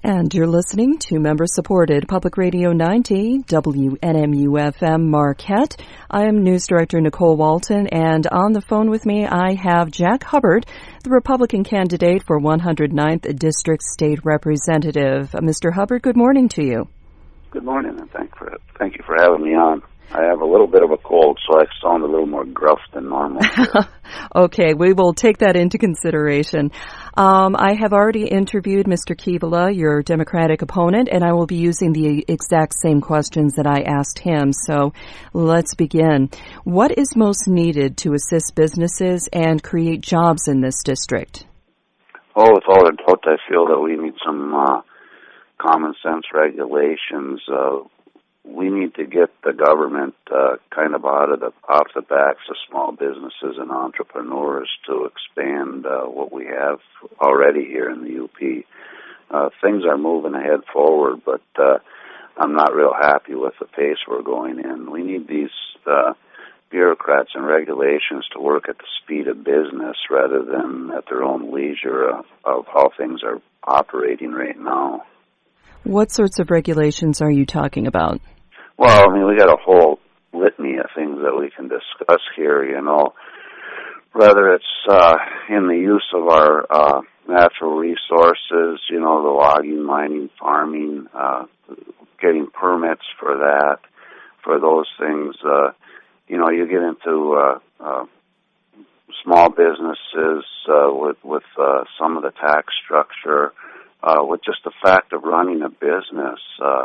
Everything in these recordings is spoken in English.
And you're listening to member-supported Public Radio 90, WNMU-FM Marquette. I am News Director Nicole Walton, and on the phone with me I have Jack Hubbard, the Republican candidate for 109th District State Representative. Mr. Hubbard, good morning to you. Good morning, and thank you for having me on. I have a little bit of a cold, so I sound a little more gruff than normal. Okay, we will take that into consideration. I have already interviewed Mr. Keevala, your Democratic opponent, and I will be using the exact same questions that I asked him. So let's begin. What is most needed to assist businesses and create jobs in this district? Oh, without a doubt, I feel that we need some common sense regulations. We need to get the government kind of off the backs of small businesses and entrepreneurs to expand what we have already here in the UP. Things are moving ahead forward, but I'm not real happy with the pace we're going in. We need these bureaucrats and regulations to work at the speed of business rather than at their own leisure of how things are operating right now. What sorts of regulations are you talking about? Well, I mean, we got a whole litany of things that we can discuss here, you know, whether it's in the use of our natural resources, you know, the logging, mining, farming, getting permits for that, for those things. You know, you get into small businesses with some of the tax structure, with just the fact of running a business.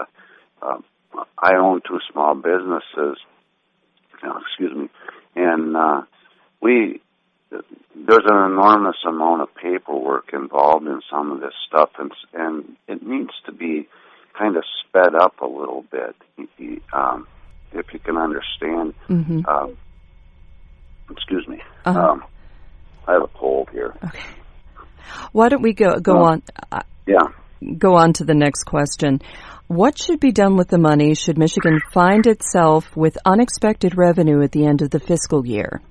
I own two small businesses, and there's an enormous amount of paperwork involved in some of this stuff, and it needs to be kind of sped up a little bit, if you can understand. Mm-hmm. I have a cold here. Okay. Why don't we go on? Go on to the next question. What should be done with the money should Michigan find itself with unexpected revenue at the end of the fiscal year?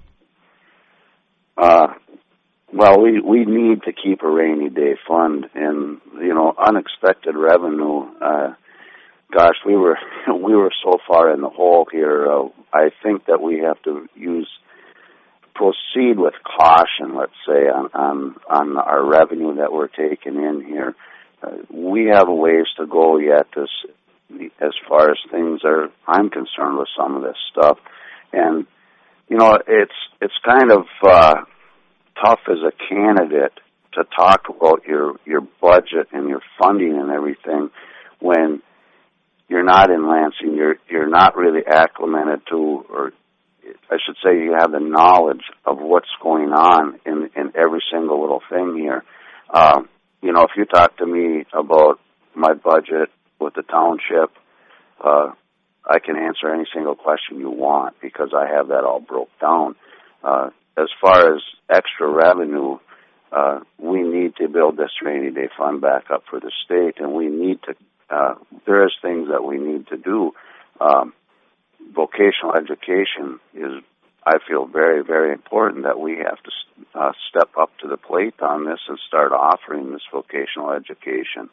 Well, we need to keep a rainy day fund, and you know, unexpected revenue. Gosh, we were so far in the hole here. I think that we have to proceed with caution, let's say, on our revenue that we're taking in here. We have a ways to go yet as far as things I'm concerned with some of this stuff. And, you know, it's kind of tough as a candidate to talk about your budget and your funding and everything when you're not in Lansing, you're not really acclimated to, or I should say you have the knowledge of what's going on in every single little thing here. You know, if you talk to me about my budget with the township, I can answer any single question you want because I have that all broke down. As far as extra revenue, we need to build this rainy day fund back up for the state, and we need to, there's things that we need to do. Vocational education is, I feel, very, very important that we have to step up to the plate on this and start offering this vocational education.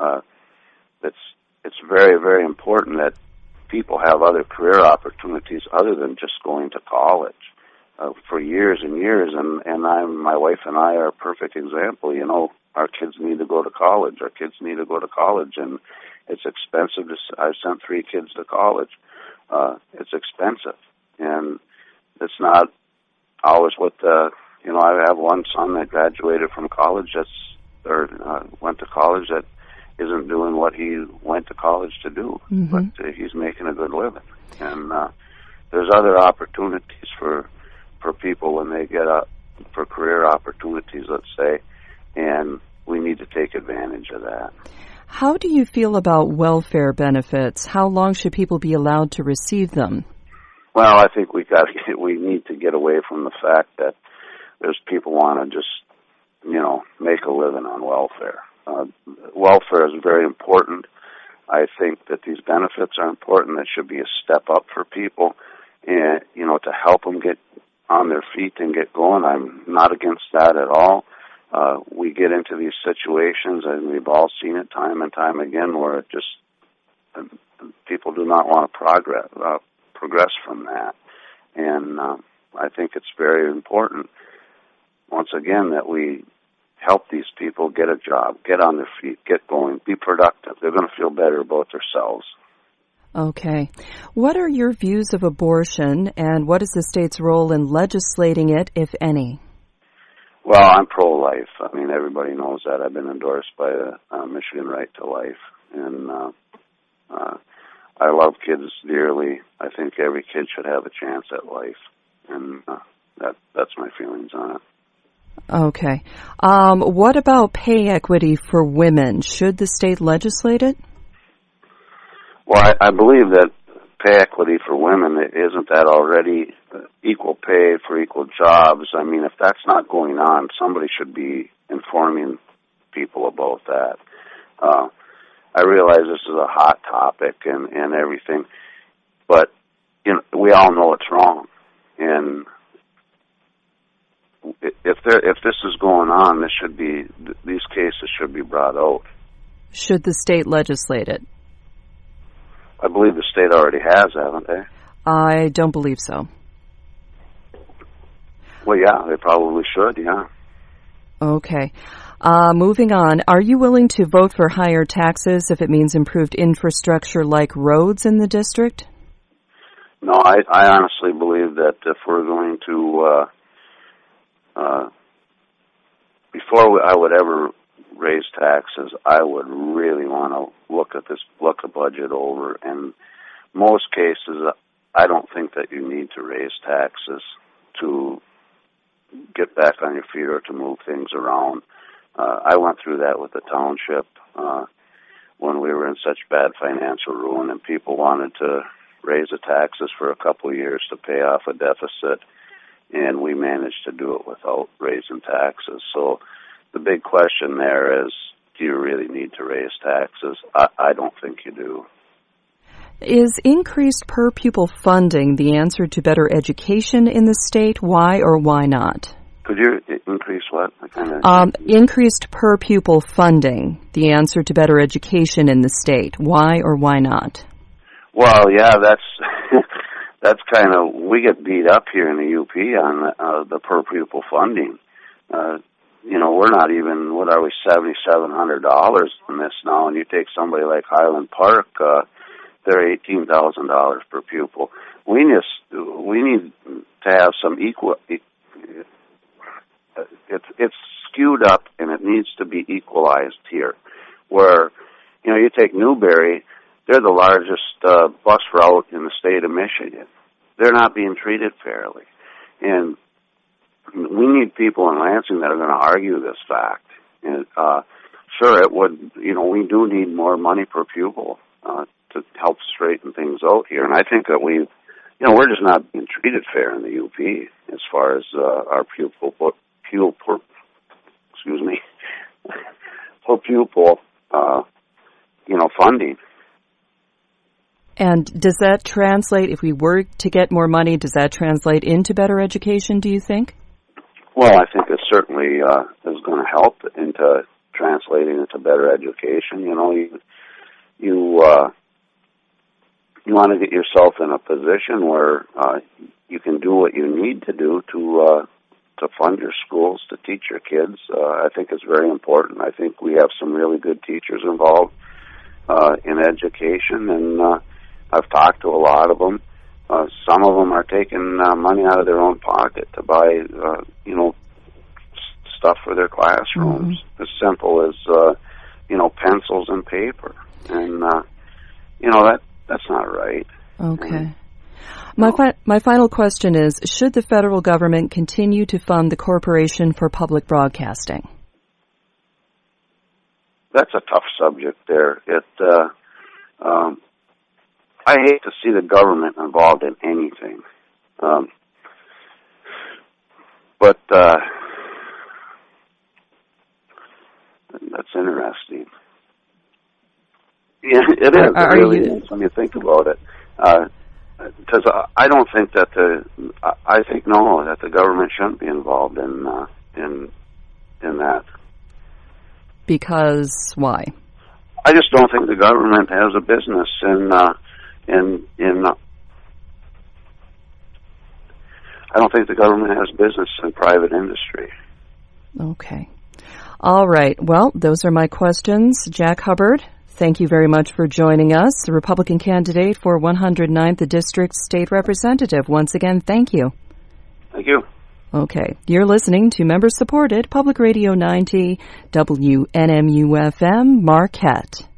It's very, very important that people have other career opportunities other than just going to college. For years and years, and my wife and I are a perfect example. You know, our kids need to go to college. Our kids need to go to college, and it's expensive. I've sent 3 kids to college. It's expensive, and it's not always what you know, I have one son that graduated from college went to college that isn't doing what he went to college to do, but he's making a good living. And there's other opportunities for people when they get up for career opportunities, let's say, and we need to take advantage of that. How do you feel about welfare benefits? How long should people be allowed to receive them? Well, I think we need to get away from the fact that there's people want to just, you know, make a living on welfare. Welfare is very important. I think that these benefits are important. That should be a step up for people, and you know, to help them get on their feet and get going. I'm not against that at all. we get into these situations, and we've all seen it time and time again, where it just people do not want to progress from that. And I think it's very important, once again, that we help these people get a job, get on their feet, get going, be productive. They're going to feel better about themselves. Okay. What are your views of abortion, and what is the state's role in legislating it, if any? Well, I'm pro-life. I mean, everybody knows that. I've been endorsed by the Michigan Right to Life. And I love kids dearly. I think every kid should have a chance at life. And that's my feelings on it. Okay. What about pay equity for women? Should the state legislate it? Well, I believe that pay equity for women, isn't that already equal pay for equal jobs? I mean, if that's not going on, somebody should be informing people about that. I realize this is a hot topic and everything, but we all know it's wrong. And if this is going on, these cases should be brought out. Should the state legislate it? I believe the state already has, haven't they? I don't believe so. Well, yeah, they probably should, yeah. Okay. Moving on, are you willing to vote for higher taxes if it means improved infrastructure like roads in the district? No, I honestly believe that if we're going to, before I would ever raise taxes, I would really want to look the budget over. And most cases, I don't think that you need to raise taxes to get back on your feet or to move things around. I went through that with the township when we were in such bad financial ruin, and people wanted to raise the taxes for a couple of years to pay off a deficit, and we managed to do it without raising taxes. So the big question there is, do you really need to raise taxes? I don't think you do. Is increased per pupil funding the answer to better education in the state? Why or why not? Could you increase what? Increased per pupil funding, the answer to better education in the state. Why or why not? Well, yeah, that's kind of, we get beat up here in the UP on the per pupil funding. We're not even, what are we, $7,700 in this now, and you take somebody like Highland Park, they're $18,000 per pupil. We need to have some equal. It's skewed up, and it needs to be equalized here. Where, you take Newberry, they're the largest bus route in the state of Michigan. They're not being treated fairly, and we need people in Lansing that are going to argue this fact. And sure, it would. We do need more money per pupil to help straighten things out here. And I think that we're just not being treated fair in the UP as far as our pupil funding. And does that translate, if we were to get more money, does that translate into better education, do you think? Well, I think it certainly is going to help into translating into better education. You want to get yourself in a position where you can do what you need to do to fund your schools, to teach your kids. I think it's very important. I think we have some really good teachers involved in education, and I've talked to a lot of them. Some of them are taking money out of their own pocket to buy, stuff for their classrooms. Mm-hmm. As simple as, pencils and paper. And, that's not right. Okay. My final question is, should the federal government continue to fund the Corporation for Public Broadcasting? That's a tough subject there. I hate to see the government involved in anything. But that's interesting. Yeah, it is. It really is when you think about it. Because I don't think that I think that the government shouldn't be involved in in that. Because why? I just don't think the government has a business I don't think the government has business in private industry. Okay. All right. Well, those are my questions. Jack Hubbard, thank you very much for joining us, the Republican candidate for 109th District State Representative. Once again, thank you. Thank you. Okay. You're listening to member-supported Public Radio 90 WNMU-FM Marquette.